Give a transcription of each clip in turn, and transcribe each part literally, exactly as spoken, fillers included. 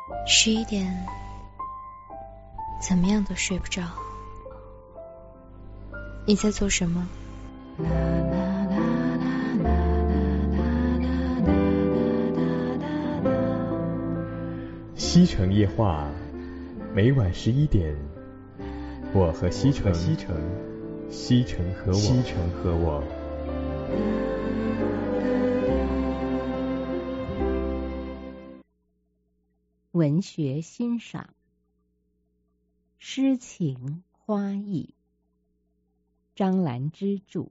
十一点，怎么样都睡不着。你在做什么？ 西城夜话，每晚十一点，我和西城，西城，西城和我，西城和我。 文学欣赏，诗情花意，张兰芝著。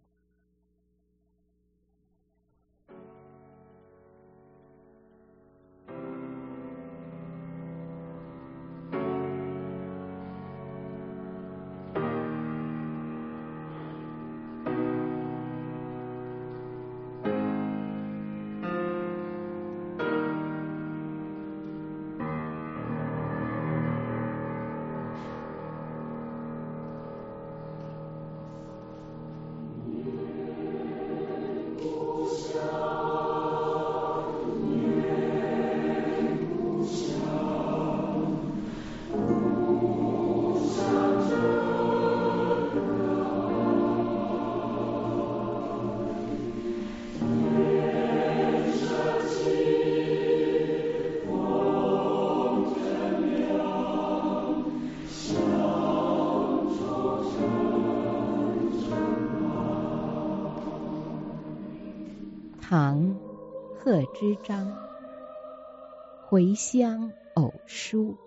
唐贺知章，回乡偶书。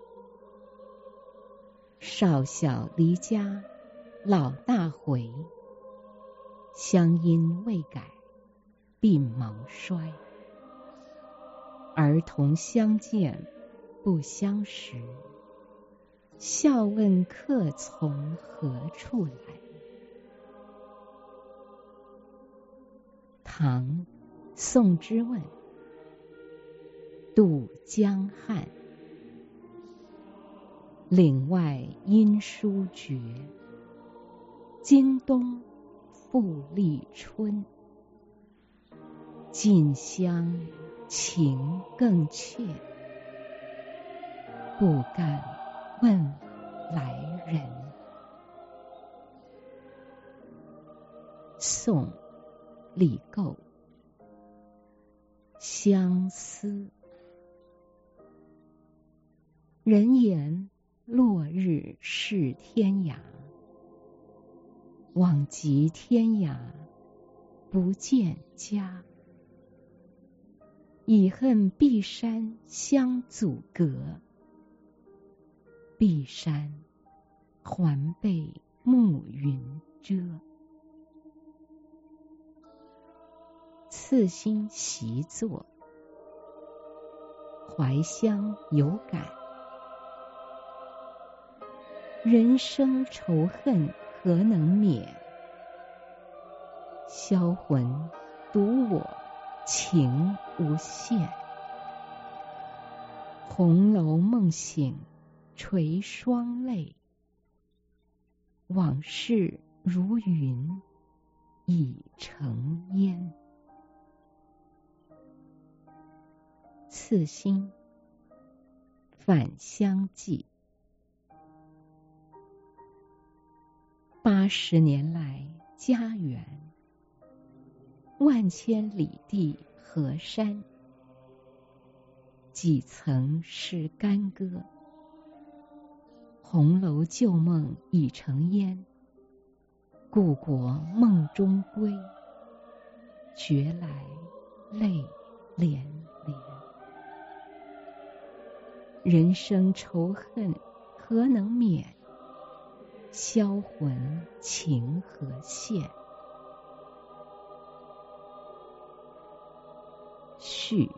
少小离家，老大回。乡音未改，鬓毛衰。儿童相见不相识，笑问客从何处来。唐宋之问，渡江汉。岭外音书绝，经东复历春。近乡情更怯，不敢问来人。宋李觏，相思。人言落日是天涯，望极天涯不见家。已恨碧山相阻隔，碧山还被暮云遮。次新习作，怀乡有感。人生仇恨何能免？销魂独我情无限。红楼梦醒垂双泪，往事如云已成烟。次新返乡记。八十年来家园，万千里地河山。几曾是干戈，红楼旧梦已成烟。故国梦中归，觉来泪连连。人生仇恨何能免？销魂情何限？序。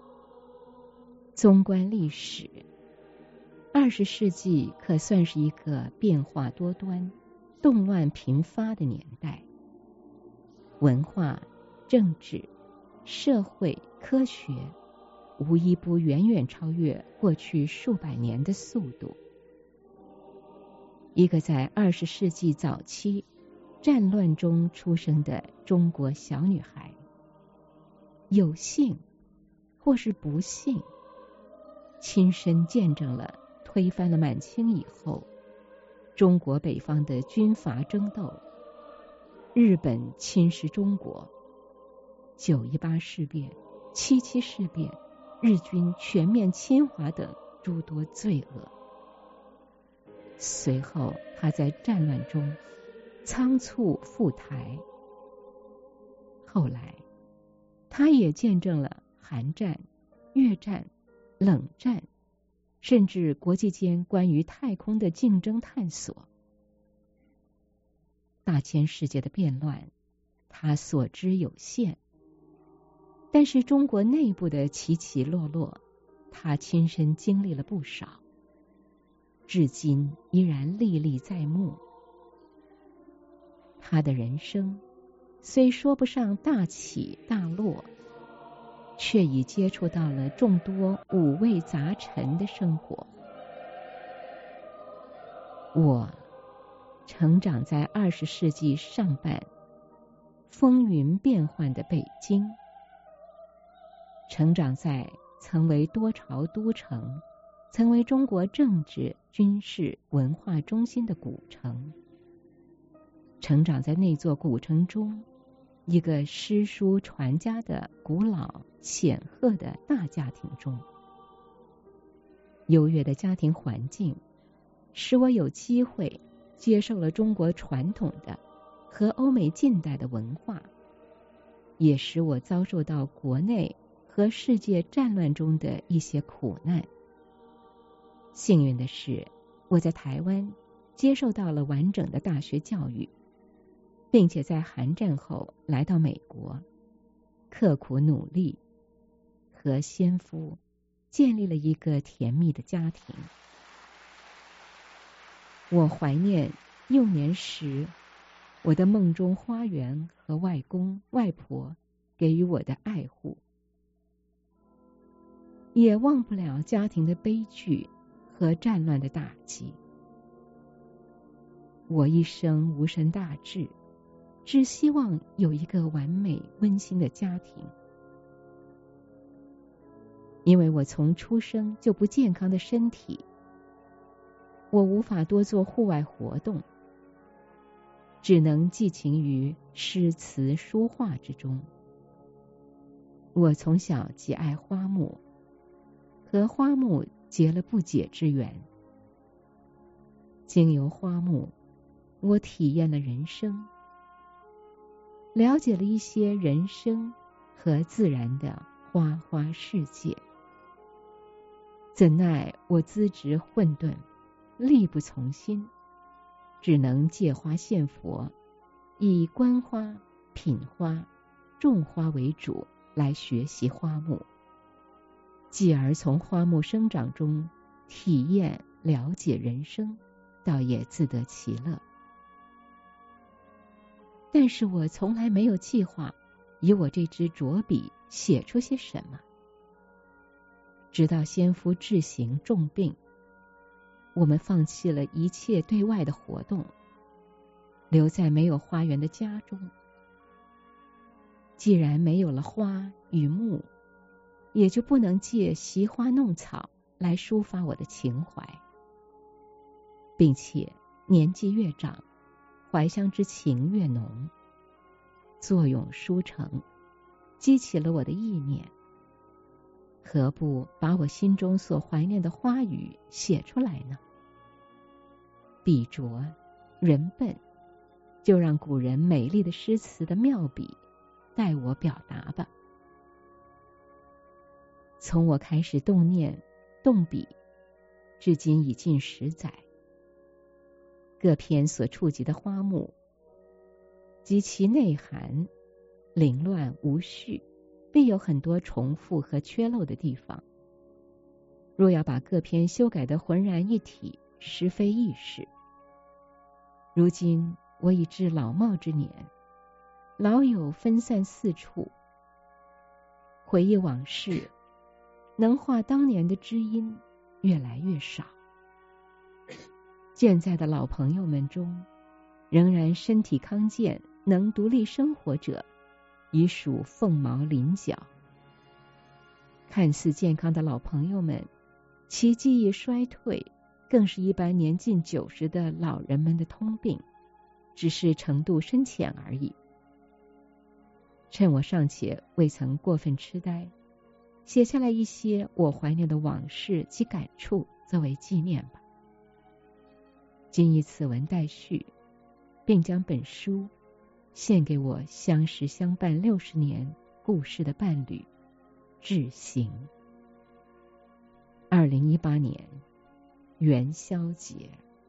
纵观历史，二十世纪可算是一个变化多端、动乱频发的年代。文化、政治、社会、科学，无一不远远超越过去数百年的速度。一个在二十世纪早期战乱中出生的中国小女孩，有幸或是不幸， 亲身见证了推翻了满清以后，中国北方的军阀争斗，日本侵蚀中国，九一八事变、七七事变，日军全面侵华等诸多罪恶。随后他在战乱中仓促赴台，后来他也见证了韩战、越战、冷战，甚至国际间关于太空的竞争探索。大千世界的变乱，他所知有限，但是中国内部的起起落落，他亲身经历了不少，至今依然历历在目。他的人生虽说不上大起大落，却已接触到了众多五味杂陈的生活。我成长在二十世纪上半风云变幻的北京，成长在曾为多朝都城，曾为中国政治、军事、文化中心的古城，成长在那座古城中一个诗书传家的古老显赫的大家庭中。优越的家庭环境使我有机会接受了中国传统的和欧美近代的文化，也使我遭受到国内和世界战乱中的一些苦难。幸运的是，我在台湾接受到了完整的大学教育，并且在韩战后来到美国，刻苦努力，和先夫建立了一个甜蜜的家庭。我怀念幼年时我的梦中花园和外公外婆给予我的爱护，也忘不了家庭的悲剧和战乱的打击。我一生无甚大志，只希望有一个完美温馨的家庭。因为我从出生就不健康的身体，我无法多做户外活动，只能寄情于诗词书画之中。我从小极爱花木，和花木结了不解之缘。经由花木，我体验了人生，了解了一些人生和自然的花花世界。怎奈我资质混沌，力不从心，只能借花献佛，以观花、品花、种花为主来学习花木，继而从花木生长中体验了解人生，倒也自得其乐。但是我从来没有计划以我这支拙笔写出些什么。直到先夫治行重病，我们放弃了一切对外的活动，留在没有花园的家中。既然没有了花与木，也就不能借习花弄草来抒发我的情怀，并且年纪越长，怀乡之情越浓，作咏书成，激起了我的意念。何不把我心中所怀念的花语写出来呢？笔拙人笨，就让古人美丽的诗词的妙笔代我表达吧。从我开始动念动笔，至今已近十载，各篇所触及的花木及其内涵凌乱无序，必有很多重复和缺漏的地方。若要把各篇修改得浑然一体，实非易事。如今我已至老耄之年，老友分散四处，回忆往事，能画当年的知音越来越少。健在的老朋友们中，仍然身体康健，能独立生活者已属凤毛麟角。看似健康的老朋友们， 其记忆衰退更是一般年近九十的老人们的通病，只是程度深浅而已。趁我尚且未曾过分痴呆，写下来一些我怀念的往事及感触作为纪念吧。今以此文待续，并将本书献给我相识相伴六十年故事的伴侣致行。二零一八年元宵节。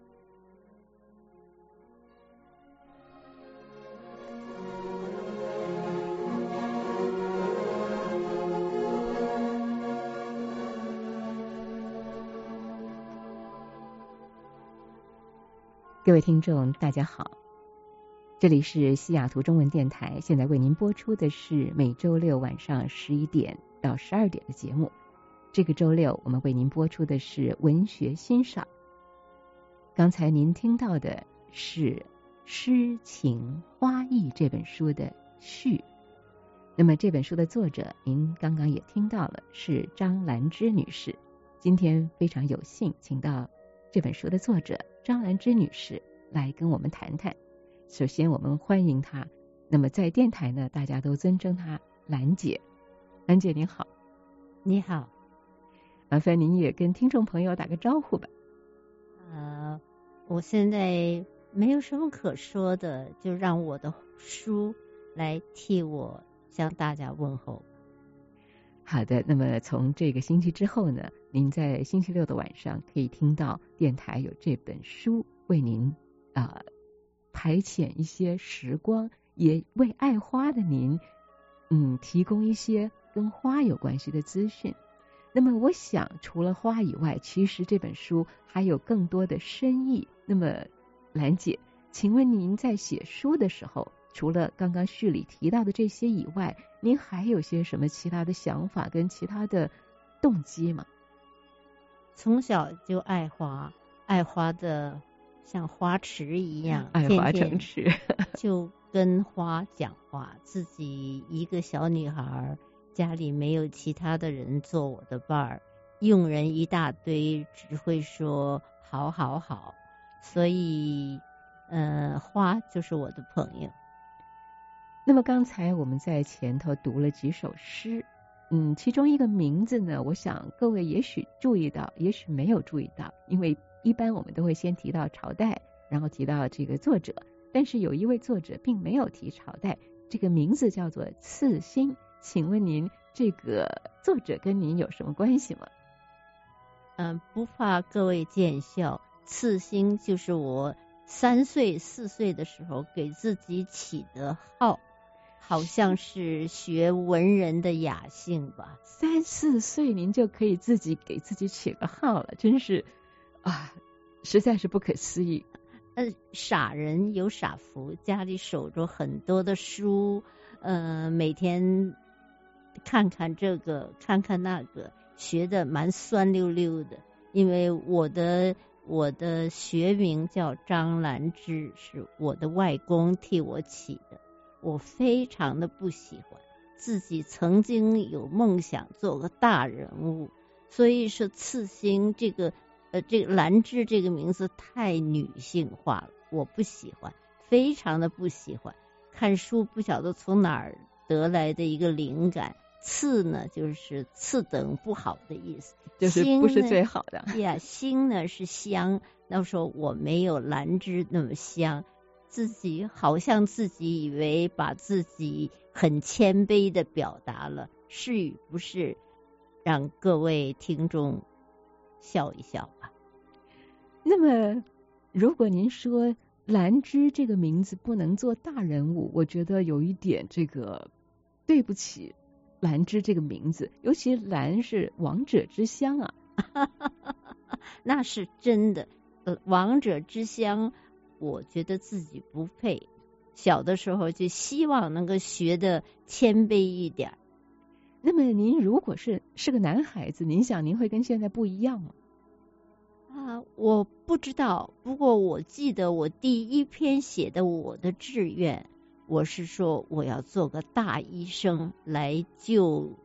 各位听众大家好，这里是西雅图中文电台，现在为您播出的是每周六晚上十一点到十二点的节目。这个周六我们为您播出的是文学欣赏。刚才您听到的是《诗情花意》这本书的序。那么这本书的作者您刚刚也听到了，是张兰芝女士。今天非常有幸请到这本书的作者张兰芝女士来跟我们谈谈。首先我们欢迎她，那么在电台呢，大家都尊称她兰姐。兰姐您好。 你好。 麻烦您也跟听众朋友打个招呼吧。 呃，我现在没有什么可说的，就让我的书来替我向大家问候。 好的，那么从这个星期之后呢，您在星期六的晚上可以听到电台有这本书为您啊、呃、排遣一些时光，也为爱花的您嗯提供一些跟花有关系的资讯。那么我想除了花以外，其实这本书还有更多的深意。那么兰姐，请问您在写书的时候，除了刚刚序里提到的这些以外，您还有些什么其他的想法跟其他的动机吗？ 从小就爱花，爱花的像花痴一样， 爱花成痴， 就跟花讲话。自己一个小女孩，家里没有其他的人做我的伴儿，佣人一大堆，只会说好好好，所以呃，花就是我的朋友。 那么刚才我们在前头读了几首诗，嗯，其中一个名字呢，我想各位也许注意到，也许没有注意到，因为一般我们都会先提到朝代，然后提到这个作者，但是有一位作者并没有提朝代，这个名字叫做刺心。请问您这个作者跟您有什么关系吗？ 嗯，不怕各位见笑，刺心就是我三岁四岁的时候给自己起的号，好像是学文人的雅兴吧。 三四岁您就可以自己给自己起个号了，真是啊，实在是不可思议。 呃，傻人有傻福，家里守着很多的书，呃，每天看看这个看看那个，学的蛮酸溜溜的。因为我的我的学名叫张兰芝，是我的外公替我起的。我非常的不喜欢，自己曾经有梦想做个大人物，所以说刺心这个呃这个兰芝这个名字太女性化了，我不喜欢，非常的不喜欢。看书不晓得从哪儿得来的一个灵感，次呢就是次等不好的意思， 就是不是最好的呀。心呢是香，那时候我没有兰芝那么香，自己好像自己以为把自己很谦卑的表达了，是与不是，让各位听众笑一笑吧。 那么如果您说兰芝这个名字不能做大人物，我觉得有一点这个对不起兰芝这个名字，尤其兰是王者之乡啊。 那是真的，呃，王者之乡我觉得自己不配，小的时候就希望能够学的谦卑一点。 那么您如果是是个男孩子，您想您会跟现在不一样吗？ 啊，我不知道，不过我记得我第一篇写的我的志愿，我是说我要做个大医生来救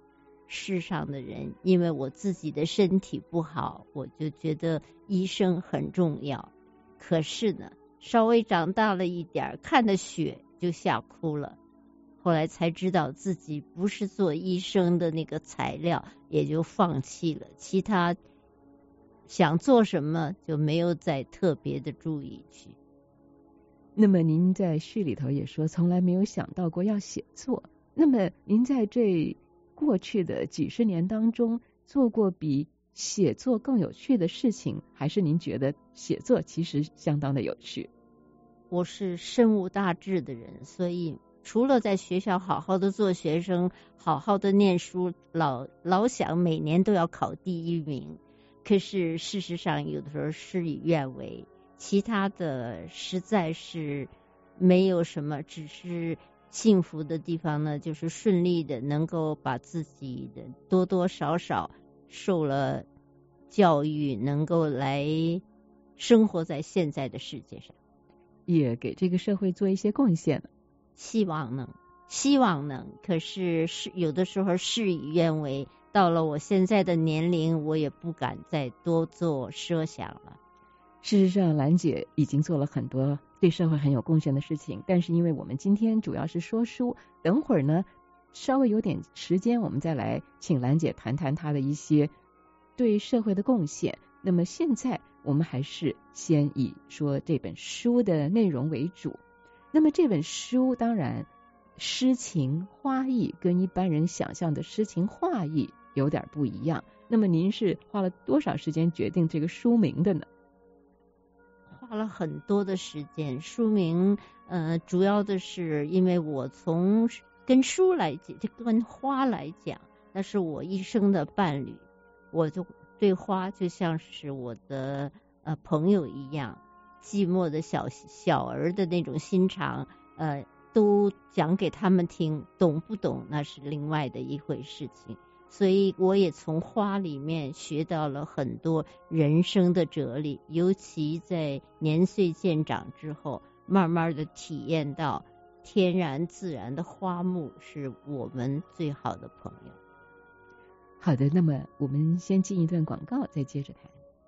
世上的人，因为我自己的身体不好，我就觉得医生很重要。可是呢，稍微长大了一点，看的血就吓哭了。后来才知道自己不是做医生的那个材料，也就放弃了。其他想做什么就没有再特别的注意去。 那么您在序里头也说，从来没有想到过要写作。那么您在这过去的几十年当中，做过比写作更有趣的事情，还是您觉得写作其实相当的有趣？ 我是深无大志的人，所以除了在学校好好的做学生，好好的念书，老老想每年都要考第一名。可是事实上有的时候事与愿违，其他的实在是没有什么，只是幸福的地方呢，就是顺利的能够把自己的多多少少受了教育，能够来生活在现在的世界上， 也给这个社会做一些贡献了。 希望能，希望能，可是是有的时候事与愿违。到了我现在的年龄，我也不敢再多做设想了。 事实上，兰姐已经做了很多对社会很有贡献的事情，但是因为我们今天主要是说书，等会儿呢稍微有点时间，我们再来请兰姐谈谈她的一些对社会的贡献。那么现在我们还是先以说这本书的内容为主。那么这本书当然诗情画意跟一般人想象的诗情画意有点不一样。那么您是花了多少时间决定这个书名的呢？ 花了很多的时间。书名呃，主要的是因为我从跟书来讲，就跟花来讲，那是我一生的伴侣。我就对花就像是我的呃朋友一样，寂寞的小小儿的那种心肠，呃，都讲给他们听，懂不懂那是另外的一回事情。所以我也从花里面学到了很多人生的哲理，尤其在年岁渐长之后，慢慢的体验到天然自然的花木是我们最好的朋友。 好的，那么我们先进一段广告，再接着谈。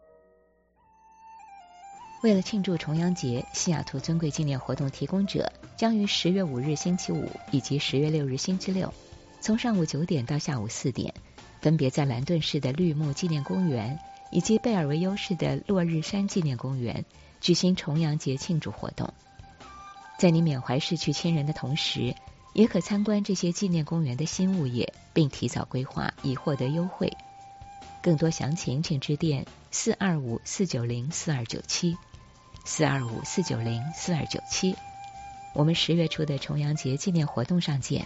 为了庆祝重阳节，西雅图尊贵纪念活动提供者将于十月五日星期五以及十月六日星期六，从上午九点到下午四点，分别在兰顿市的绿木纪念公园以及贝尔维尤市的落日山纪念公园举行重阳节庆祝活动。在你缅怀逝去亲人的同时，也可参观这些纪念公园的新物业，并提早规划以获得优惠。更多详情请致电四二五四九零四二九七四二五四九零四二九七。我们十月初的重阳节纪念活动上见。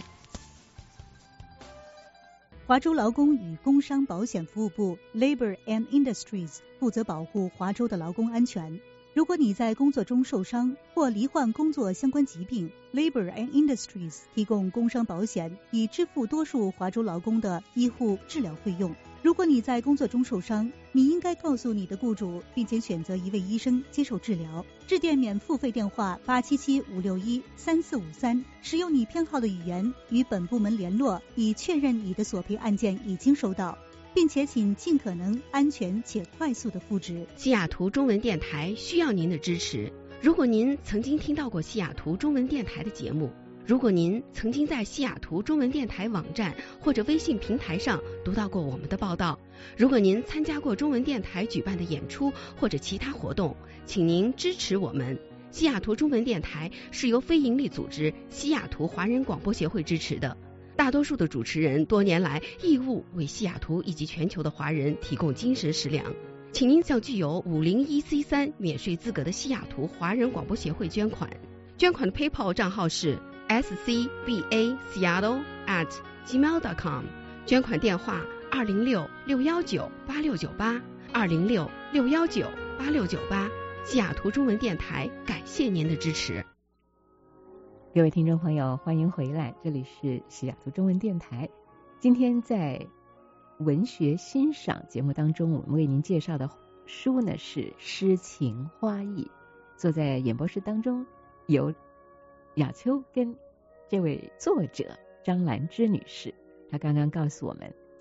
华州劳工与工伤保险服务部 Labor and Industries 负责保护华州的劳工安全。如果你在工作中受伤或罹患工作相关疾病， Labor and Industries 提供工伤保险，以支付多数华州劳工的医护治疗费用。如果你在工作中受伤，你应该告诉你的雇主，并且选择一位医生接受治疗。致电免付费电话八七七五六一三四五三，使用你偏好的语言与本部门联络，以确认你的索赔案件已经收到，并且请尽可能安全且快速的复职。 西雅图中文电台需要您的支持。如果您曾经听到过西雅图中文电台的节目，如果您曾经在西雅图中文电台网站或者微信平台上读到过我们的报道，如果您参加过中文电台举办的演出或者其他活动，请您支持我们。西雅图中文电台是由非营利组织西雅图华人广播协会支持的，大多数的主持人多年来义务为西雅图以及全球的华人提供精神食粮。请您向具有五零一 C 三免税资格的西雅图华人广播协会捐款，捐款的 PayPal 账号是 s c b a seattle at gmail dot com， 捐款电话二零六六一九八六九八二零六六一九八六九八。西雅图中文电台感谢您的支持。 各位听众朋友，欢迎回来，这里是西雅图中文电台。今天在文学欣赏节目当中，我们为您介绍的书呢是诗情花意。坐在演播室当中有雅秋跟这位作者张兰芝女士，她刚刚告诉我们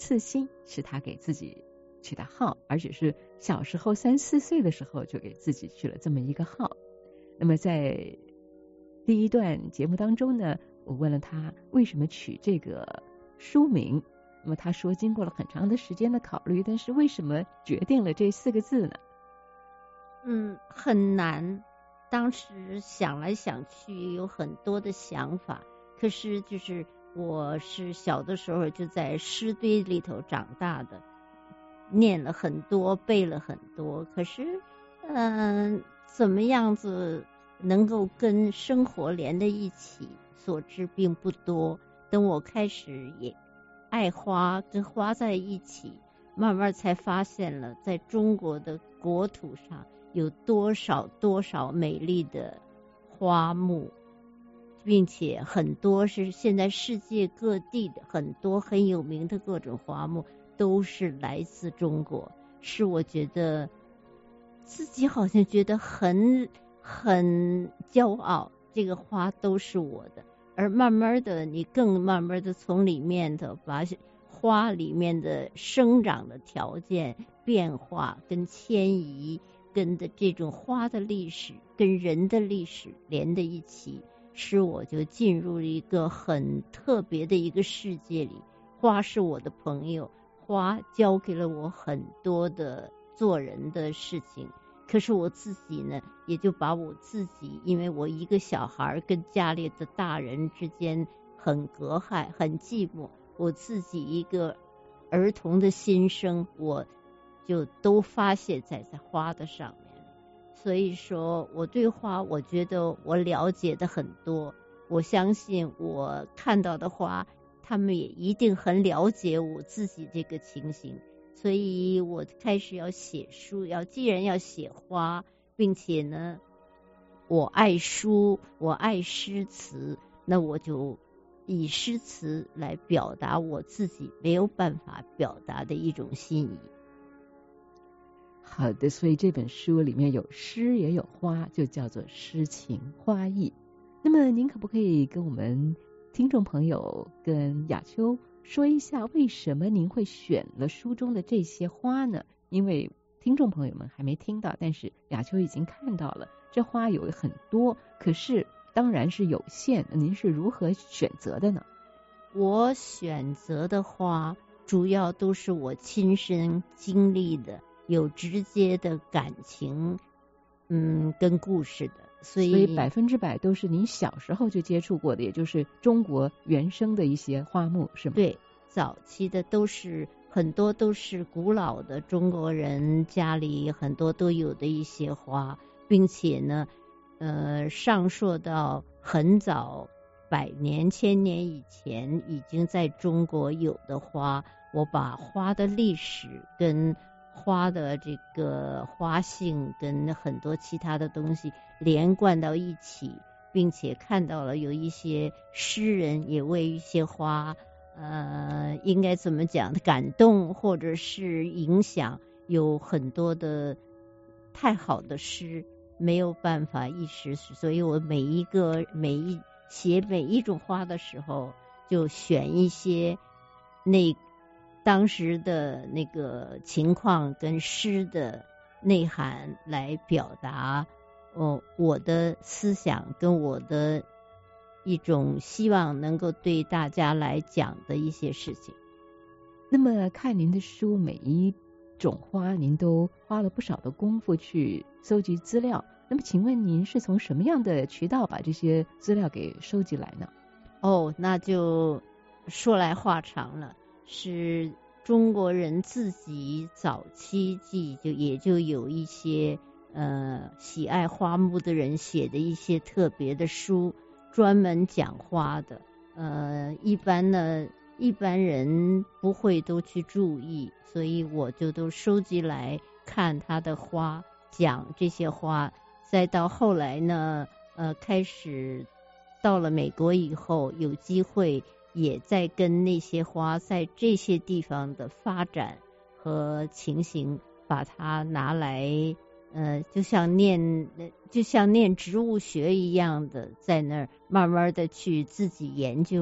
刺心是他给自己取的号，而且是小时候三四岁的时候就给自己取了这么一个号。那么在第一段节目当中呢，我问了他为什么取这个书名，那么他说经过了很长的时间的考虑，但是为什么决定了这四个字呢？ 嗯，很难。当时想来想去有很多的想法，可是就是我是小的时候就在诗堆里头长大的，念了很多，背了很多，可是嗯、呃，怎么样子能够跟生活连在一起，所知并不多。等我开始也爱花，跟花在一起，慢慢才发现了在中国的国土上有多少多少美丽的花木，并且很多是现在世界各地的很多很有名的各种花木都是来自中国，是我觉得自己好像觉得很很骄傲，这个花都是我的。而慢慢的你更慢慢的从里面的把花里面的生长的条件变化跟迁移跟的这种花的历史跟人的历史连在一起，使我就进入了一个很特别的一个世界里。花是我的朋友，花教给了我很多的做人的事情，可是我自己呢，也就把我自己，因为我一个小孩跟家里的大人之间很隔阂很寂寞，我自己一个儿童的心声我就都发泄在在花的上面。所以说我对花我觉得我了解的很多，我相信我看到的花他们也一定很了解我自己这个情形，所以我开始要写书，要既然要写花，并且呢我爱书我爱诗词，那我就以诗词来表达我自己没有办法表达的一种心意。 好的，所以这本书里面有诗也有花，就叫做诗情花意。那么您可不可以跟我们听众朋友跟雅秋说一下，为什么您会选了书中的这些花呢？因为听众朋友们还没听到，但是雅秋已经看到了，这花有很多，可是当然是有限，您是如何选择的呢？ 我选择的花主要都是我亲身经历的，有直接的感情嗯，跟故事的，所以所以百分之百都是您小时候就接触过的，也就是中国原生的一些花木，是吗？ 对，早期的都是很多都是古老的中国人家里很多都有的一些花，并且呢呃，上溯到很早百年千年以前已经在中国有的花，我把花的历史跟花的这个花性跟很多其他的东西连贯到一起，并且看到了有一些诗人也为一些花呃，应该怎么讲感动或者是影响，有很多的太好的诗没有办法一时，所以我每一个每一写每一种花的时候就选一些那当时的那个情况跟诗的内涵来表达哦，我的思想跟我的一种希望能够对大家来讲的一些事情。 那么看您的书，每一种花您都花了不少的功夫去搜集资料，那么请问您是从什么样的渠道把这些资料给收集来呢？ 哦，那就说来话长了，是中国人自己早期记就也就有一些呃喜爱花木的人写的一些特别的书，专门讲花的，呃一般呢一般人不会都去注意，所以我就都收集来看它的花，讲这些花。再到后来呢呃开始到了美国以后，有机会也在跟那些花在这些地方的发展和情形把它拿来呃，就像念就像念植物学一样的，在那儿慢慢的去自己研究。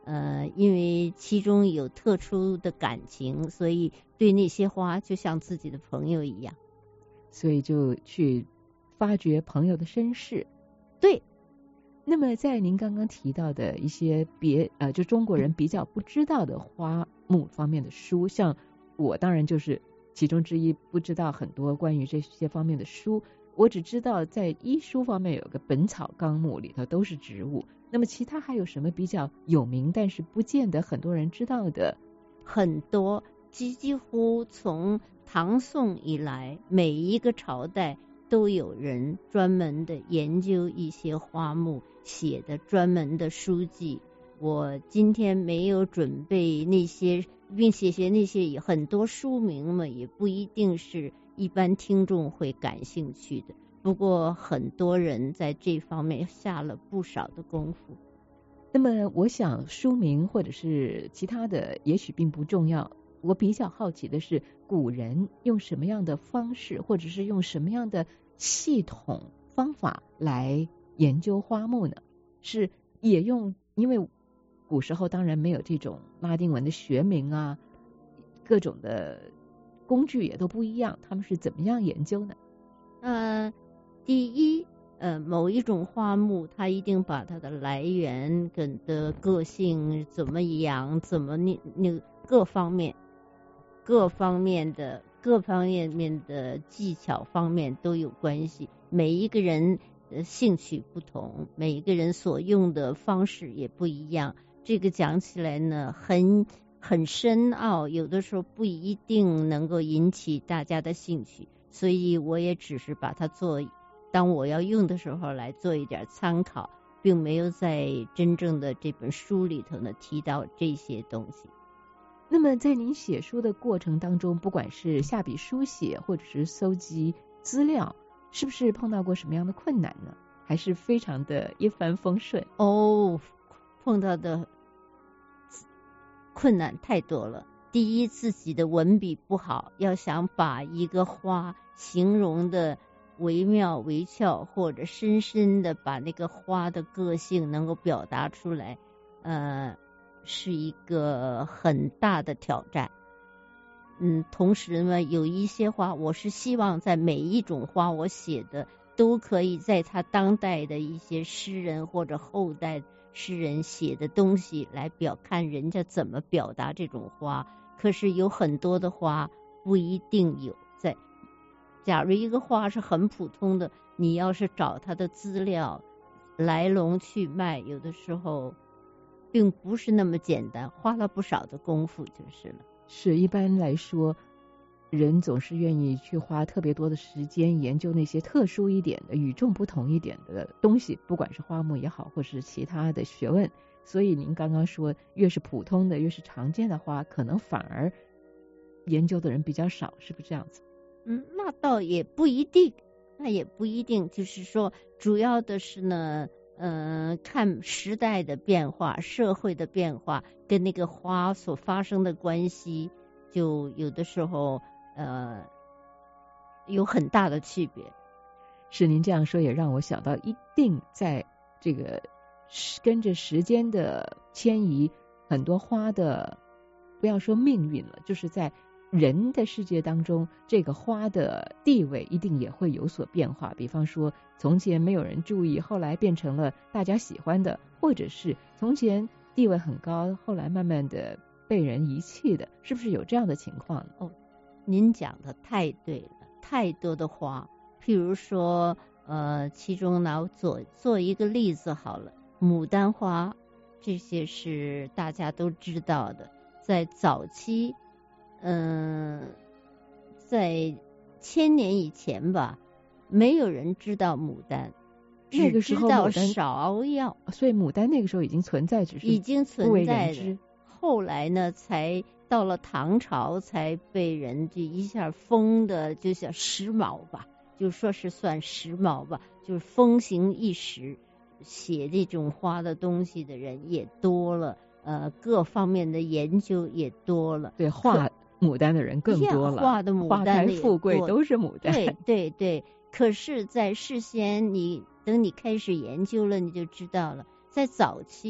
呃，因为其中有特殊的感情，所以对那些花就像自己的朋友一样， 所以就去发掘朋友的身世。 对。 那么在您刚刚提到的一些别呃，就中国人比较不知道的花木方面的书，像我当然就是其中之一，不知道很多关于这些方面的书。我只知道在医书方面有个《本草纲目》，里头都是植物。那么其他还有什么比较有名但是不见得很多人知道的？ 很多，几几乎从唐宋以来，每一个朝代都有人专门的研究一些花木，写的专门的书籍。我今天没有准备那些，并且写那些很多书名嘛，也不一定是一般听众会感兴趣的。不过很多人在这方面下了不少的功夫。 那么我想书名或者是其他的也许并不重要，我比较好奇的是古人用什么样的方式，或者是用什么样的系统方法来研究花木呢？是也用，因为古时候当然没有这种拉丁文的学名啊，各种的工具也都不一样，他们是怎么样研究呢？ 呃，第一，呃，某一种花木，它一定把它的来源跟的个性怎么养，怎么那那各方面、各方面的各方面面的技巧方面都有关系。每一个人的兴趣不同，每一个人所用的方式也不一样。这个讲起来呢，很很深奥，有的时候不一定能够引起大家的兴趣，所以我也只是把它做，当我要用的时候来做一点参考，并没有在真正的这本书里头呢提到这些东西。 那么在您写书的过程当中，不管是下笔书写或者是搜集资料，是不是碰到过什么样的困难呢？还是非常的一帆风顺？ 哦，碰到的困难太多了。第一，自己的文笔不好，要想把一个花形容的惟妙惟肖，或者深深的把那个花的个性能够表达出来，呃，是一个很大的挑战。嗯，同时呢，有一些花，我是希望在每一种花我写的都可以在他当代的一些诗人或者后代诗人写的东西来表看人家怎么表达这种花。可是有很多的花不一定有在，假如一个花是很普通的，你要是找它的资料来龙去脉，有的时候并不是那么简单，花了不少的功夫就是了。 是，一般来说人总是愿意去花特别多的时间研究那些特殊一点的、与众不同一点的东西，不管是花木也好，或是其他的学问。所以您刚刚说，越是普通的、越是常见的花，可能反而研究的人比较少，是不是这样子？ 嗯，那倒也不一定，那也不一定。就是说，主要的是呢，嗯、呃，看时代的变化、社会的变化跟那个花所发生的关系，就有的时候呃有很大的区别。 是，您这样说也让我想到，一定在这个跟着时间的迁移，很多花的不要说命运了，就是在人的世界当中，这个花的地位一定也会有所变化。比方说从前没有人注意，后来变成了大家喜欢的，或者是从前地位很高，后来慢慢的被人遗弃的，是不是有这样的情况？ 哦，您讲的太对了，太多的花，譬如说呃，其中呢做做一个例子好了，牡丹花，这些是大家都知道的。在早期，嗯、呃，在千年以前吧，没有人知道牡丹， 那个时候只知道牡丹芍药， 所以牡丹那个时候已经存在，只是已经不为存在人知的。后来呢，才到了唐朝，才被人这一下封的，就像时髦吧，就说是算时髦吧，就是风行一时。写这种花的东西的人也多了，呃，各方面的研究也多了。 对，画牡丹的人更多了， 画的牡丹花开富贵都是牡丹。 对对对，可是，在事先你等你开始研究了，你就知道了，在早期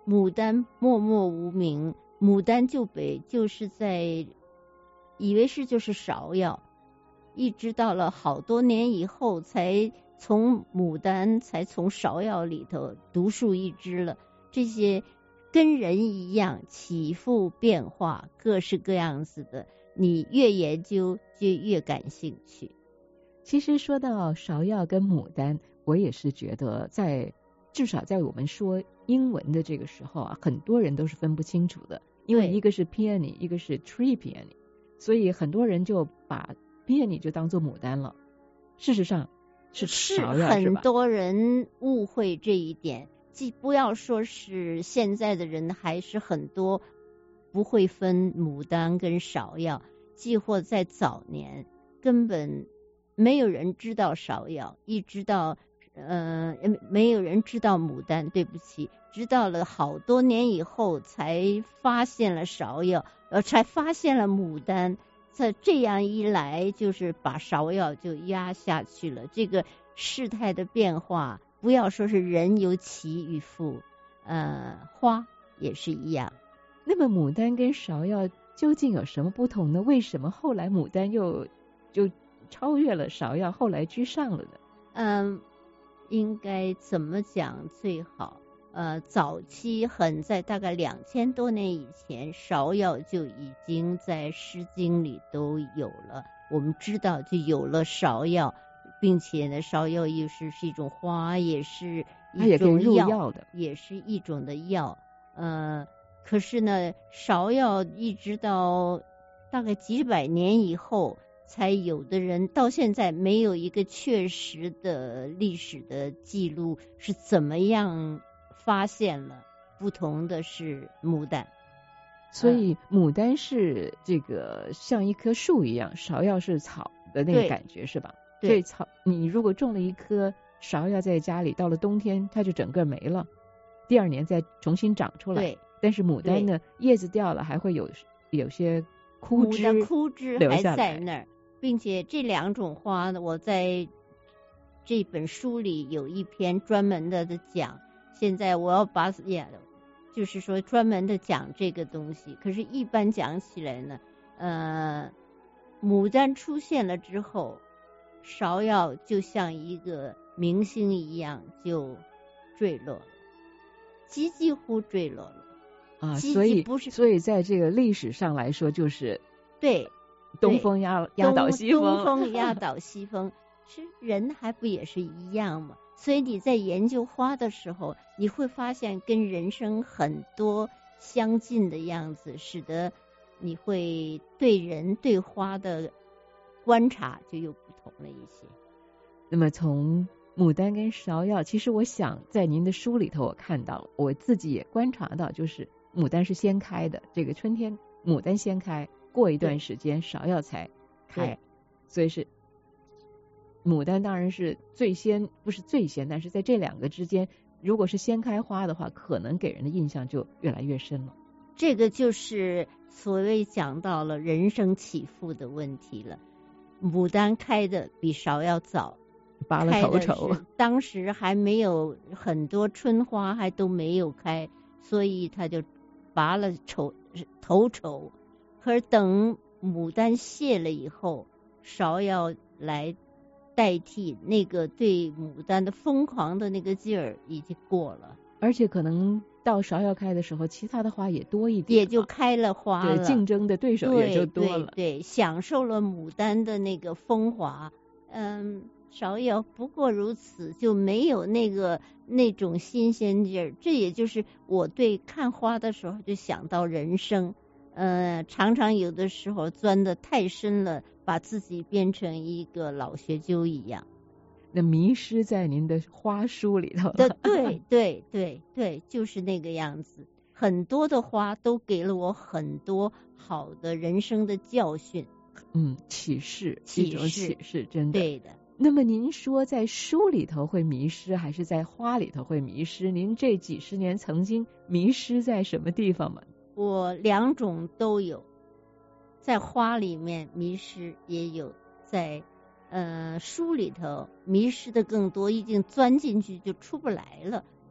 牡丹默默无名，牡丹就北就是在以为是就是芍药，一直到了好多年以后才从牡丹才从芍药里头独树一帜了。这些跟人一样起伏变化，各式各样子的，你越研究就越感兴趣。 其实说到芍药跟牡丹，我也是觉得在至少在我们说英文的这个时候啊，很多人都是分不清楚的，因为一个是 peony， 一个是 tree peony， 所以很多人就把 peony 就当做牡丹了。事实上是芍药， 是很多人误会这一点。既不要说是现在的人，还是很多不会分牡丹跟芍药，既或在早年根本没有人知道芍药，一直到呃没有人知道牡丹，对不起，直到了好多年以后才发现了芍药，呃才发现了牡丹。这这样一来，就是把芍药就压下去了。这个事态的变化，不要说是人有起与伏，呃，花也是一样。 那么牡丹跟芍药究竟有什么不同呢？为什么后来牡丹又就超越了芍药，后来居上了呢？ 嗯，应该怎么讲最好？呃，早期很在大概两千多年以前，芍药就已经在《诗经》里都有了。我们知道就有了芍药，并且呢，芍药又是是一种花，也是一种入药的， 也是一种的药。呃，可是呢，芍药一直到大概几百年以后，才有的人到现在没有一个确实的历史的记录是怎么样发现了。不同的是牡丹， 所以牡丹是这个像一棵树一样，芍药是草的那个感觉，是吧？ 对， 所以草你如果种了一棵芍药在家里，到了冬天它就整个没了，第二年再重新长出来。 对， 但是牡丹呢，叶子掉了还会有有些枯枝， 牡丹枯枝还在那儿，并且这两种花呢，我在这本书里有一篇专门的的讲。现在我要把也就是说专门的讲这个东西，可是一般讲起来呢，呃，牡丹出现了之后，芍药就像一个明星一样就坠落了，几几乎坠落了啊，所以不是，所以在这个历史上来说，就是对东风压压倒西风， 东风压倒西风，是人还不也是一样吗？所以你在研究花的时候，你会发现跟人生很多相近的样子，使得你会对人对花的观察就又不同了一些。 那么从牡丹跟芍药，其实我想在您的书里头我看到了，我自己也观察到，就是牡丹是先开的，这个春天牡丹先开，过一段时间芍药才开，所以是牡丹当然是最先，不是最先，但是在这两个之间，如果是先开花的话，可能给人的印象就越来越深了。 这个就是所谓讲到了人生起伏的问题了。牡丹开的比芍药早， 拔了头筹， 当时还没有很多春花还都没有开，所以他就拔了头头筹。可是等牡丹谢了以后，芍药来代替，那个对牡丹的疯狂的那个劲儿已经过了， 而且可能到芍药开的时候，其他的花也多一点， 也就开了花了， 对，竞争的对手也就多了， 对，对，享受了牡丹的那个风华。嗯，芍药不过如此，就没有那个那种新鲜劲儿。这也就是我对看花的时候就想到人生，呃，常常有的时候钻得太深了，把自己变成一个老学究一样。 那迷失在您的花书里头了。 对对对对对，就是那个样子。很多的花都给了我很多好的人生的教训， 嗯，启示， 启示， 一种启示，真的。 对的。 那么您说在书里头会迷失，还是在花里头会迷失？您这几十年曾经迷失在什么地方吗？ 我两种都有，在花里面迷失也有，在呃书里头迷失的更多，已经钻进去就出不来了，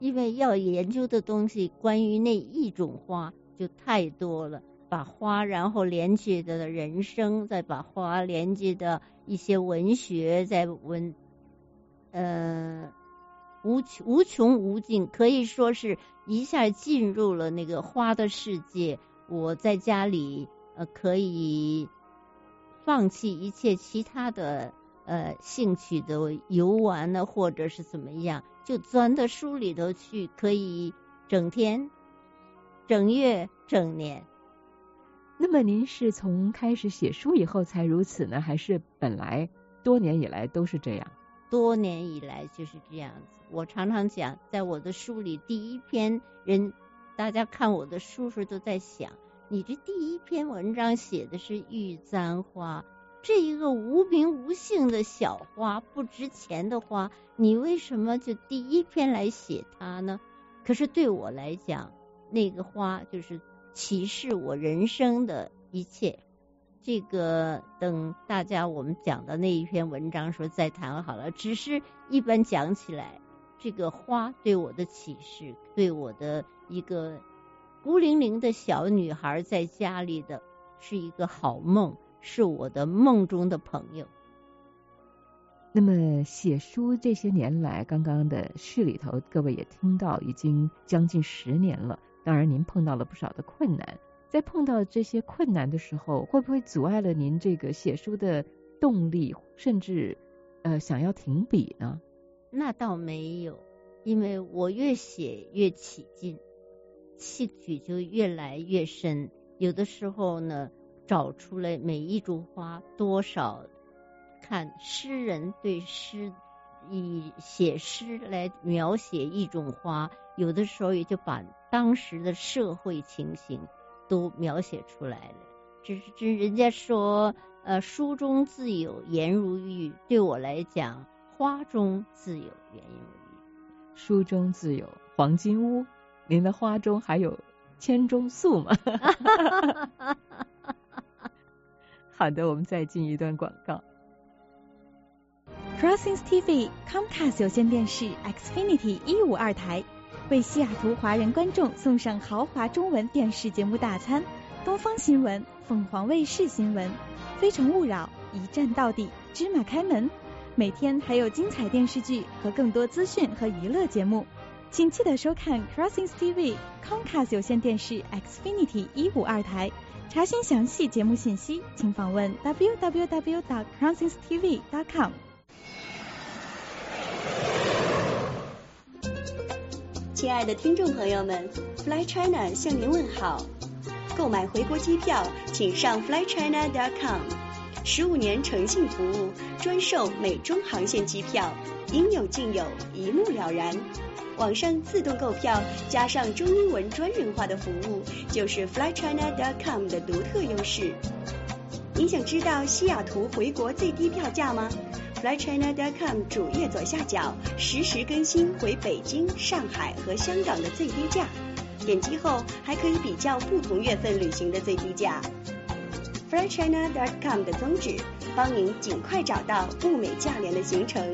因为要研究的东西关于那一种花就太多了，把花然后连接的人生，再把花连接的一些文学，在文呃无无穷无尽，可以说是一下进入了那个花的世界。我在家里呃可以放弃一切其他的呃兴趣的游玩呢，或者是怎么样，就钻到书里头去，可以整天、整月、整年。 那么您是从开始写书以后才如此呢，还是本来多年以来都是这样？ 多年以来就是这样子。我常常讲，在我的书里，第一篇人，大家看我的书时都在想，你这第一篇文章写的是玉簪花，这一个无名无姓的小花，不值钱的花，你为什么就第一篇来写它呢？可是对我来讲，那个花就是启示我人生的一切。这个等大家我们讲的那一篇文章时候再谈好了，只是一般讲起来，这个花对我的启示，对我的一个孤零零的小女孩在家里的是一个好梦，是我的梦中的朋友。 那么写书这些年来，刚刚的序里头各位也听到已经将近十年了，当然您碰到了不少的困难，在碰到这些困难的时候，会不会阻碍了您这个写书的动力，甚至呃想要停笔呢？ 那倒没有，因为我越写越起劲，兴趣就越来越深。有的时候呢，找出来每一株花多少，看诗人对诗，以写诗来描写一种花，有的时候也就把当时的社会情形都描写出来了。只是这人家说呃，书中自有颜如玉，对我来讲，花中自有颜如玉。 书中自有黄金屋，您的花中还有千钟粟吗？好的，我们再进一段广告。 Crossings T V Comcast 有线电视 Xfinity 一五二台为西雅图华人观众送上豪华中文电视节目大餐，东方新闻、凤凰卫视新闻、非诚勿扰、一站到底、芝麻开门，每天还有精彩电视剧和更多资讯和娱乐节目，请记得收看 Crossings T V Comcast 有线电视 Xfinity 一五二台。查询详细节目信息，请访问 w w w dot crossings t v dot com。 亲爱的听众朋友们 ，Fly China 向您问好。购买回国机票，请上 fly china dot com。十五年诚信服务，专售美中航线机票，应有尽有，一目了然。网上自动购票，加上中英文专人化的服务，就是 fly china dot com 的独特优势。你想知道西雅图回国最低票价吗？fly china dot com 主页左下角实时更新回北京、上海和香港的最低价，点击后还可以比较不同月份旅行的最低价。fly china dot com 的宗旨，帮您尽快找到物美价廉的行程。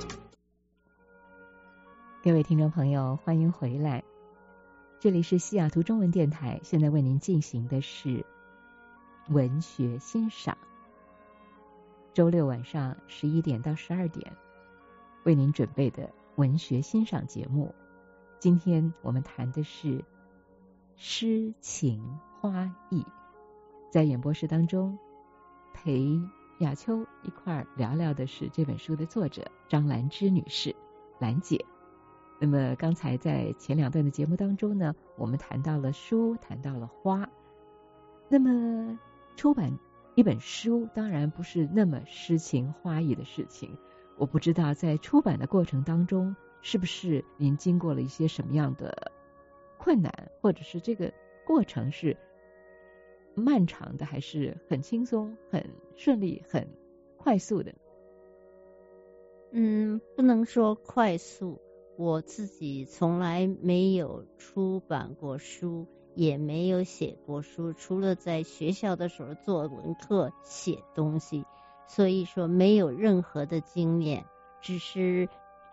各位听众朋友，欢迎回来，这里是西雅图中文电台，现在为您进行的是文学欣赏。周六晚上十一点到十二点为您准备的文学欣赏节目，今天我们谈的是诗情花意。在演播室当中陪雅秋一块儿聊聊的是这本书的作者张兰芝女士，兰姐。那么刚才在前两段的节目当中呢，我们谈到了书，谈到了花。那么出版一本书当然不是那么诗情花意的事情，我不知道在出版的过程当中是不是您经过了一些什么样的困难，或者是这个过程是漫长的，还是很轻松、很顺利、很快速的？ 嗯，不能说快速，我自己从来没有出版过书，也没有写过书，除了在学校的时候作文课写东西，所以说没有任何的经验，只是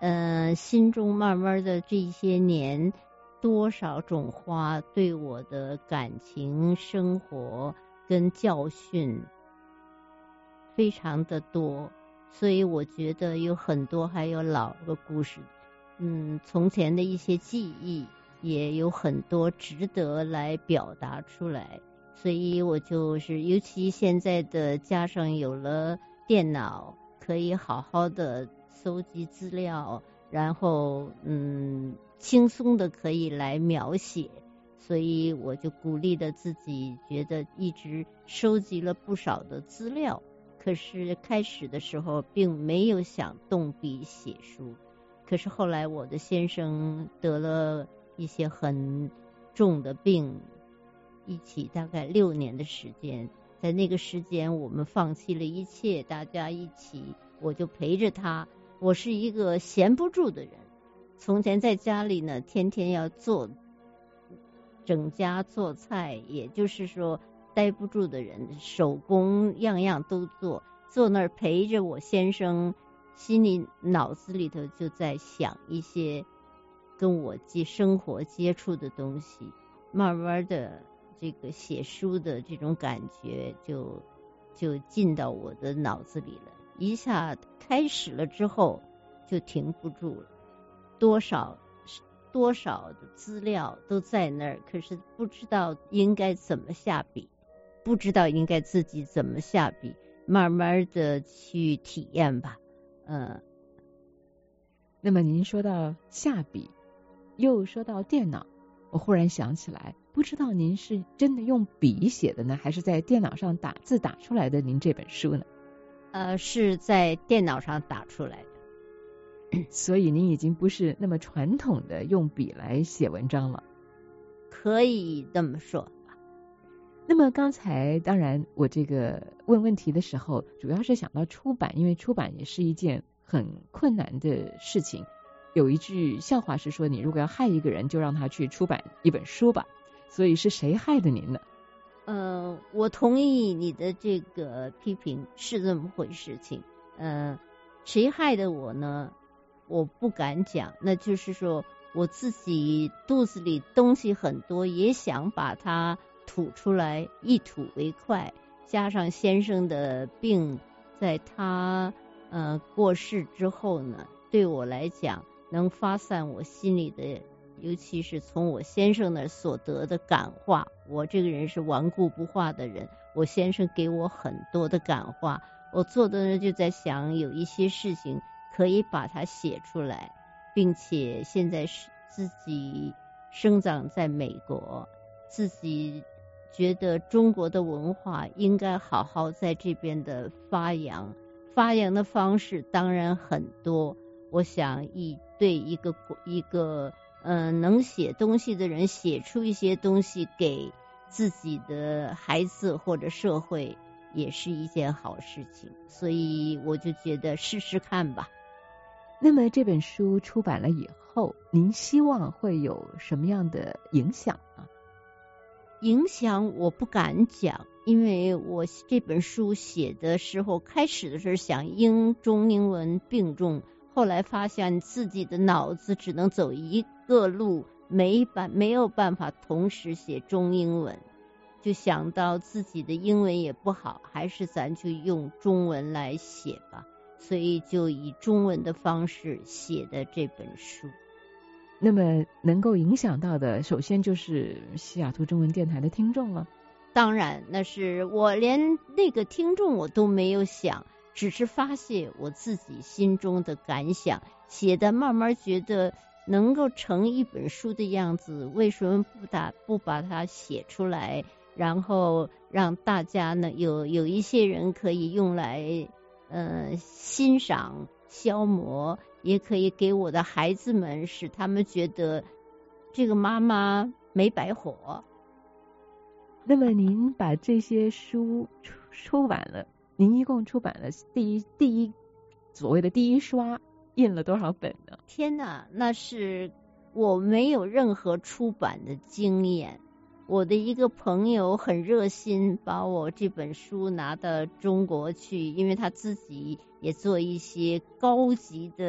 呃，心中慢慢的这些年，多少种花对我的感情生活跟教训非常的多，所以我觉得有很多还有老的故事，嗯，从前的一些记忆也有很多值得来表达出来，所以我就是尤其现在的加上有了电脑，可以好好的搜集资料，然后嗯轻松的可以来描写，所以我就鼓励了自己，觉得一直收集了不少的资料，可是开始的时候并没有想动笔写书，可是后来我的先生得了一些很重的病，一起大概六年的时间，在那个时间我们放弃了一切，大家一起，我就陪着他。我是一个闲不住的人，从前在家里呢，天天要做整家做菜，也就是说待不住的人，手工样样都做，坐那儿陪着我先生，心里脑子里头就在想一些跟我接生活接触的东西，慢慢的这个写书的这种感觉就就进到我的脑子里了，一下开始了之后就停不住了，多少多少的资料都在那儿，可是不知道应该怎么下笔，不知道应该自己怎么下笔，慢慢的去体验吧。嗯， 那么您说到下笔，又说到电脑，我忽然想起来，不知道您是真的用笔写的呢，还是在电脑上打字打出来的您这本书呢？ 呃，是在电脑上打出来的。 所以您已经不是那么传统的用笔来写文章了， 可以这么说。 那么刚才当然我这个问问题的时候，主要是想到出版，因为出版也是一件很困难的事情。有一句笑话是说，你如果要害一个人，就让他去出版一本书吧。所以是谁害的您呢？ 呃，我同意你的这个批评，是这么回事情。呃，谁害的我呢？我不敢讲，那就是说我自己肚子里东西很多，也想把它吐出来，一吐为快。加上先生的病，在他呃过世之后呢，对我来讲，能发散我心里的，尤其是从我先生那所得的感化。我这个人是顽固不化的人，我先生给我很多的感化，我做的呢就在想有一些事情可以把它写出来，并且现在是自己生长在美国，自己觉得中国的文化应该好好在这边的发扬，发扬的方式当然很多。我想以对一个一个嗯、呃、能写东西的人写出一些东西给自己的孩子或者社会，也是一件好事情，所以我就觉得试试看吧。 那么这本书出版了以后，您希望会有什么样的影响呢？ 影响我不敢讲，因为我这本书写的时候，开始的时候想英中英文并重，后来发现自己的脑子只能走一个路，没办没有办法同时写中英文，就想到自己的英文也不好，还是咱就用中文来写吧，所以就以中文的方式写的这本书。 那么能够影响到的，首先就是西雅图中文电台的听众了。 当然，那是我连那个听众我都没有想，只是发泄我自己心中的感想，写的慢慢觉得能够成一本书的样子，为什么不打不把它写出来，然后让大家呢有有一些人可以用来呃欣赏消磨，也可以给我的孩子们，使他们觉得这个妈妈没白活。 那么您把这些书出出版了，您一共出版了第一第一所谓的第一刷印了多少本呢？ 天哪，那是我没有任何出版的经验。我的一个朋友很热心，把我这本书拿到中国去，因为他自己也做一些高级的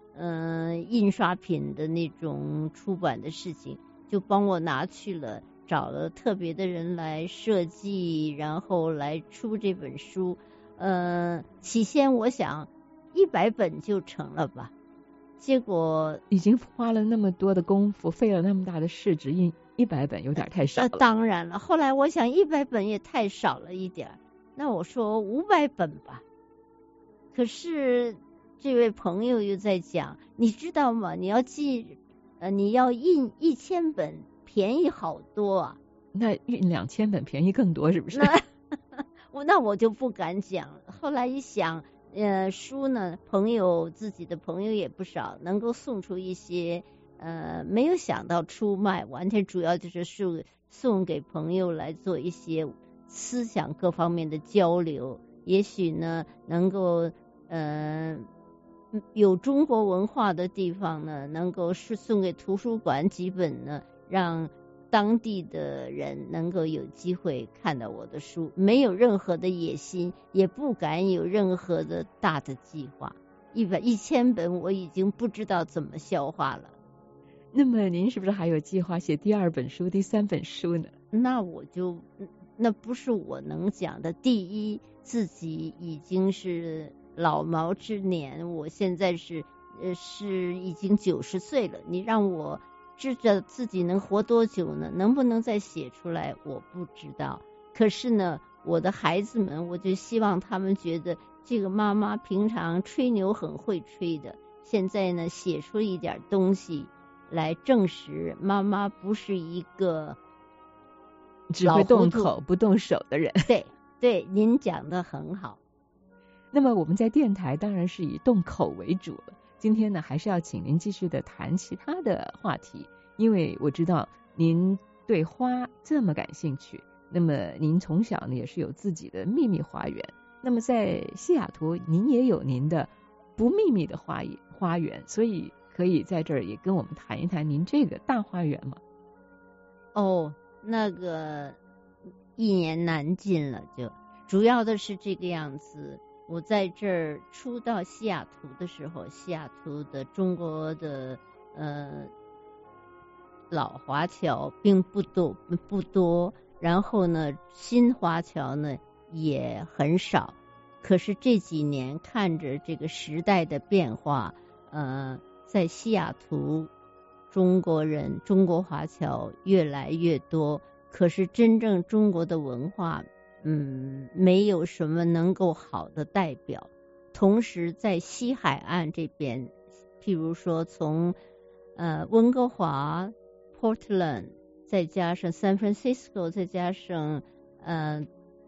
嗯、呃、印刷品的那种出版的事情，就帮我拿去了，找了特别的人来设计，然后来出这本书。呃，起先我想一百本就成了吧，结果已经花了那么多的功夫，费了那么大的市值，印一百本有点太少了。 呃、当然了，后来我想一百本也太少了一点，那我说五百本吧。可是这位朋友又在讲，你知道吗？你要记，呃，你要印一千本，便宜好多啊。 那印两千本便宜更多，是不是？ 那我那我就不敢讲了。后来一想，呃，书呢，朋友自己的朋友也不少，能够送出一些，呃，没有想到出卖，完全主要就是送送给朋友来做一些思想各方面的交流，也许呢，能够，呃，有中国文化的地方呢，能够是送给图书馆几本呢，让当地的人能够有机会看到我的书，没有任何的野心，也不敢有任何的大的计划。一百一千本我已经不知道怎么消化了。 那么您是不是还有计划写第二本书、第三本书呢？ 那我就那不是我能讲的。第一，自己已经是老毛之年，我现在是呃是已经九十岁了，你让我知道自己能活多久呢？能不能再写出来我不知道。可是呢，我的孩子们，我就希望他们觉得这个妈妈平常吹牛很会吹的，现在呢写出一点东西来证实妈妈不是一个只会动口不动手的人。 对对，您讲得很好。 那么我们在电台当然是以动口为主了，今天呢还是要请您继续的谈其他的话题，因为我知道您对花这么感兴趣，那么您从小呢也是有自己的秘密花园，那么在西雅图您也有您的不秘密的花花园，所以可以在这儿也跟我们谈一谈您这个大花园吗？ 哦，那个一言难尽了，就主要的是这个样子。我在这儿初到西雅图的时候，西雅图的中国的呃老华侨并不多不多，然后呢新华侨呢也很少。可是这几年看着这个时代的变化，呃，在西雅图中国人中国华侨越来越多，可是真正中国的文化嗯，没有什么能够好的代表。同时在西海岸这边，譬如说从呃温哥华 Portland 再加上 San Francisco 再加上呃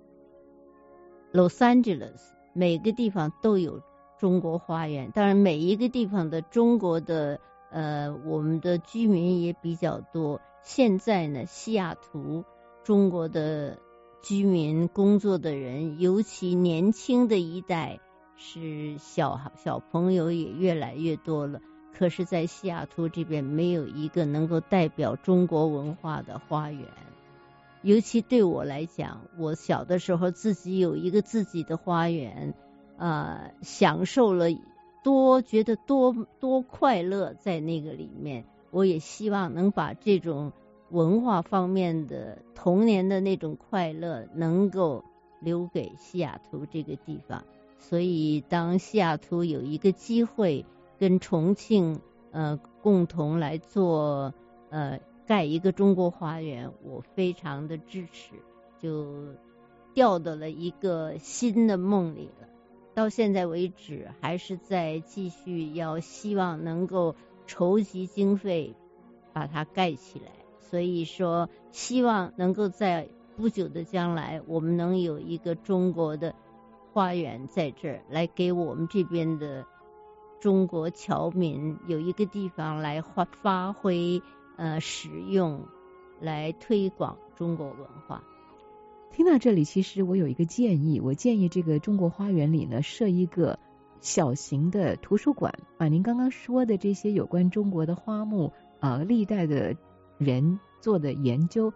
Los Angeles， 每个地方都有中国花园。当然每一个地方的中国的呃我们的居民也比较多。现在呢西雅图中国的居民工作的人，尤其年轻的一代，是小小朋友也越来越多了。可是在西雅图这边没有一个能够代表中国文化的花园。尤其对我来讲，我小的时候自己有一个自己的花园，呃，享受了多觉得多多快乐在那个里面。我也希望能把这种文化方面的童年的那种快乐能够留给西雅图这个地方。所以当西雅图有一个机会跟重庆呃共同来做呃盖一个中国花园，我非常的支持，就掉到了一个新的梦里了。到现在为止还是在继续要希望能够筹集经费把它盖起来。所以说希望能够在不久的将来我们能有一个中国的花园在这儿，来给我们这边的中国侨民有一个地方来发发挥呃使用，来推广中国文化。 听到这里，其实我有一个建议，我建议这个中国花园里呢设一个小型的图书馆，把您刚刚说的这些有关中国的花木呃历代的人做的研究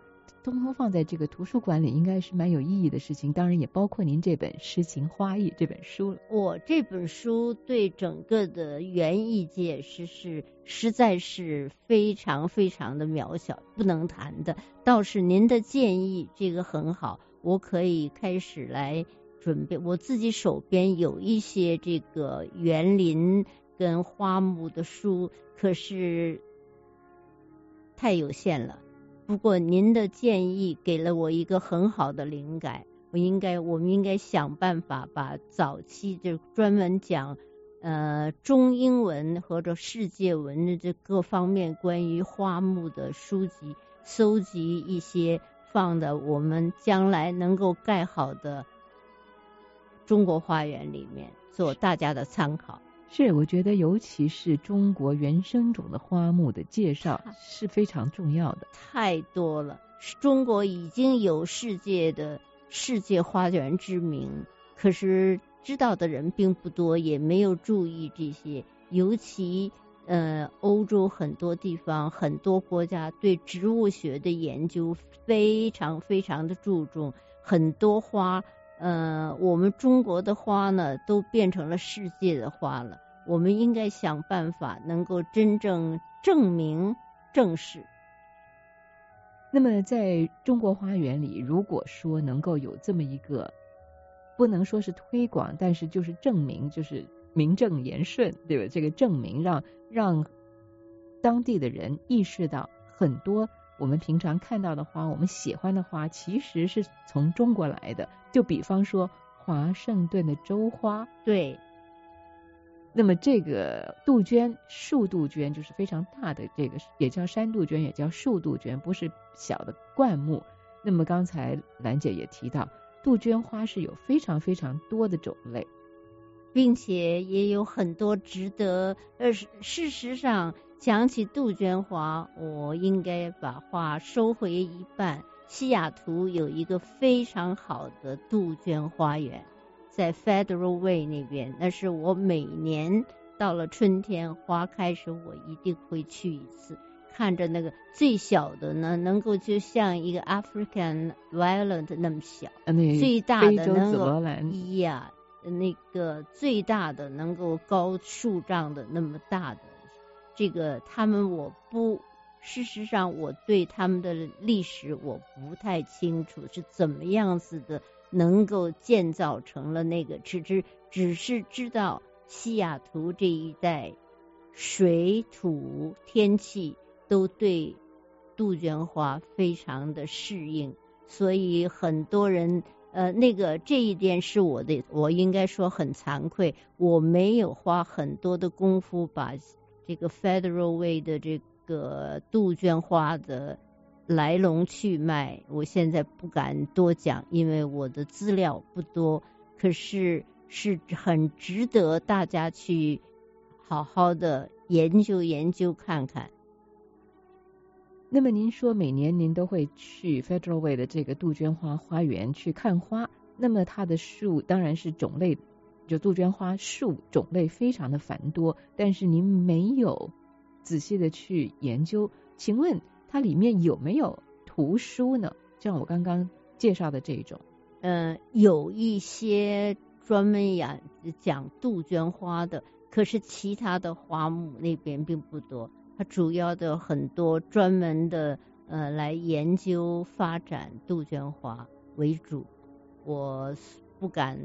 通通放在这个图书馆里，应该是蛮有意义的事情。当然也包括您这本《诗情画意》这本书了。 我这本书对整个的园艺界是是实在是非常非常的渺小，不能谈的。倒是您的建议这个很好，我可以开始来准备。我自己手边有一些这个园林跟花木的书，可是太有限了。不过您的建议给了我一个很好的灵感，我应该我们应该想办法把早期就专门讲呃中英文或者世界文的这各方面关于花木的书籍搜集一些，放的我们将来能够盖好的中国花园里面做大家的参考。 是，我觉得尤其是中国原生种的花木的介绍是非常重要的。 太多了，中国已经有世界的世界花园之名，可是知道的人并不多，也没有注意这些。尤其呃，欧洲很多地方很多国家对植物学的研究非常非常的注重，很多花呃，我们中国的花呢都变成了世界的花了，我们应该想办法能够真正证明正视。 那么在中国花园里，如果说能够有这么一个，不能说是推广，但是就是证明，就是名正言顺，对吧？这个证明让让当地的人意识到，很多我们平常看到的花，我们喜欢的花，其实是从中国来的。就比方说华盛顿的州花， 对。 那么这个杜鹃，树杜鹃就是非常大的，这个也叫山杜鹃，也叫树杜鹃，不是小的灌木。那么刚才兰姐也提到，杜鹃花是有非常非常多的种类， 并且也有很多值得呃，事实上讲起杜鹃花，我应该把话收回一半。西雅图有一个非常好的杜鹃花园，在 Federal Way 那边，那是我每年到了春天花开时我一定会去一次，看着那个最小的呢能够就像一个 African Violet 那么小， 那最大的能够紫罗兰呀，那个最大的能够高数丈的那么大的，这个他们我不事实上我对他们的历史我不太清楚是怎么样子的能够建造成了那个，只是只是知道西雅图这一带水土天气都对杜鹃花非常的适应，所以很多人呃，那个这一点是我的，我应该说很惭愧，我没有花很多的功夫把这个 Federal Way 的这个杜鹃花的来龙去脉，我现在不敢多讲，因为我的资料不多，可是是很值得大家去好好的研究研究看看。 那么您说每年您都会去 Federal Way 的这个杜鹃花花园去看花，那么它的树当然是种类，就杜鹃花树种类非常的繁多，但是您没有仔细的去研究，请问它里面有没有图书呢？像我刚刚介绍的这种， 呃，有一些专门讲讲杜鹃花的，可是其他的花木那边并不多，它主要的很多专门的呃来研究发展杜鹃花为主，我不敢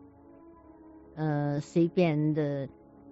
呃随便的。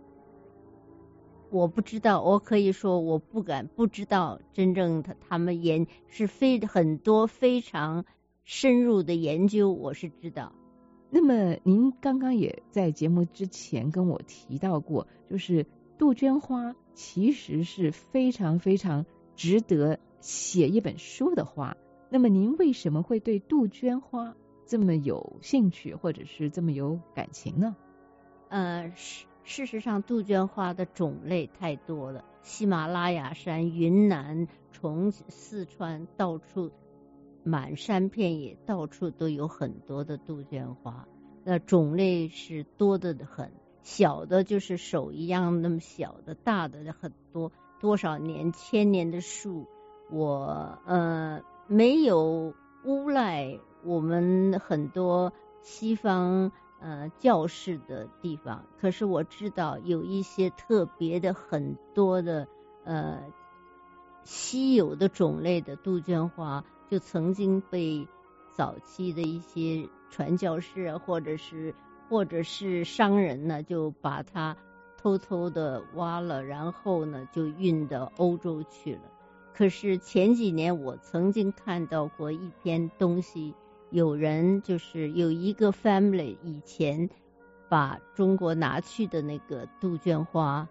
我不知道，我可以说我不敢不知道真正他他们研是非很多非常深入的研究，我是知道。 那么您刚刚也在节目之前跟我提到过，就是杜鹃花其实是非常非常值得写一本书的花。那么您为什么会对杜鹃花这么有兴趣，或者是这么有感情呢？ 呃是。事实上杜鹃花的种类太多了，喜马拉雅山、云南、重四川到处满山遍野，到处都有很多的杜鹃花，那种类是多的很，小的就是手一样那么小的，大的很多，多少年千年的树，我呃没有诬赖我们很多西方呃教士的地方，可是我知道有一些特别的很多的呃稀有的种类的杜鹃花，就曾经被早期的一些传教士啊，或者是或者是商人呢，就把它偷偷的挖了，然后呢就运到欧洲去了。可是前几年我曾经看到过一篇东西，有人就是有一个 family 以前把中国拿去的那个杜鹃花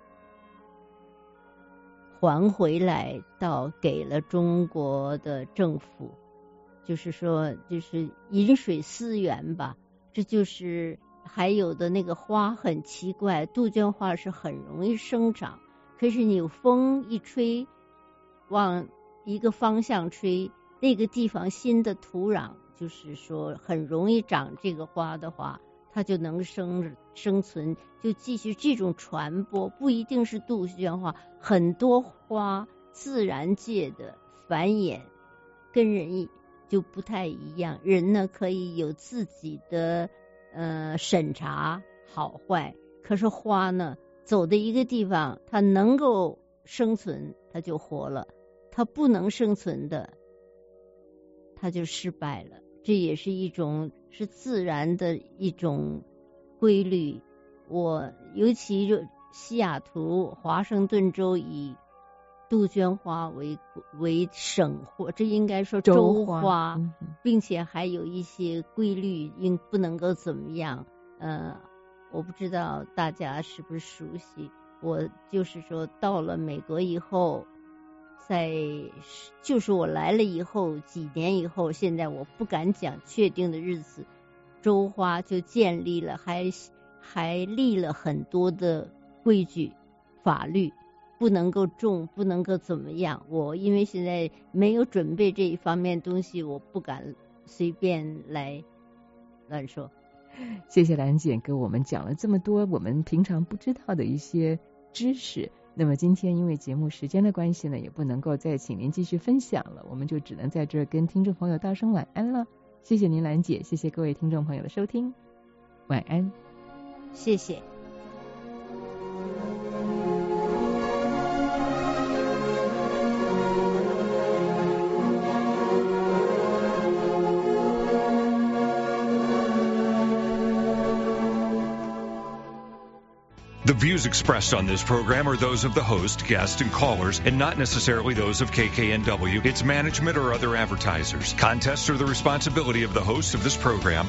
还回来，到给了中国的政府，就是说就是饮水思源吧。这就是还有的那个花很奇怪，杜鹃花是很容易生长，可是你风一吹往一个方向吹，那个地方新的土壤就是说很容易长这个花的话，它就能生生存，就继续这种传播。不一定是杜鹃花，很多花自然界的繁衍跟人就不太一样。人呢可以有自己的呃审查好坏，可是花呢走的一个地方，它能够生存它就活了，它不能生存的它就失败了。这也是一种是自然的一种规律。我尤其就西雅图华盛顿州以杜鹃花为为省或这应该说州花， 州花嗯、 并且还有一些规律应不能够怎么样。呃，我不知道大家是不是熟悉。我就是说到了美国以后，在就是我来了以后几年以后，现在我不敢讲确定的日子，州花就建立了，还还立了很多的规矩法律，不能够种，不能够怎么样。我因为现在没有准备这一方面东西，我不敢随便来乱说。 谢谢兰姐给我们讲了这么多我们平常不知道的一些知识。那么今天因为节目时间的关系呢，也不能够再请您继续分享了，我们就只能在这儿跟听众朋友道声晚安了。谢谢您兰姐，谢谢各位听众朋友的收听，晚安。 谢谢。 The views expressed on this program are those of the host, guests, and callers, and not necessarily those of K K N W, its management, or other advertisers. Contests are the responsibility of the hosts of this program.